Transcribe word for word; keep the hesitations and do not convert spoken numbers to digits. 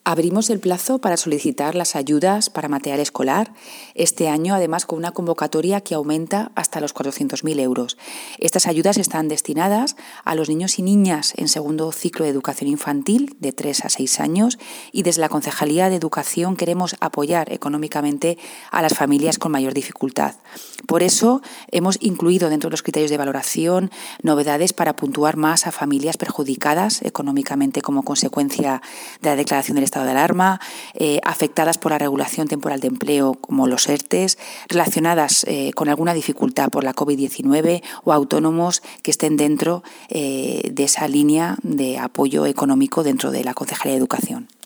Abrimos el plazo para solicitar las ayudas para material escolar, este año además con una convocatoria que aumenta hasta los cuatrocientos mil euros. Estas ayudas están destinadas a los niños y niñas en segundo ciclo de educación infantil de tres a seis años y desde la Concejalía de Educación queremos apoyar económicamente a las familias con mayor dificultad. Por eso hemos incluido dentro de los criterios de valoración novedades para puntuar más a familias perjudicadas económicamente como consecuencia de la declaración del estado de alarma, eh, afectadas por la regulación temporal de empleo como los ERTES, relacionadas eh, con alguna dificultad por la covid diecinueve o autónomos que estén dentro eh, de esa línea de apoyo económico dentro de la Concejalía de Educación.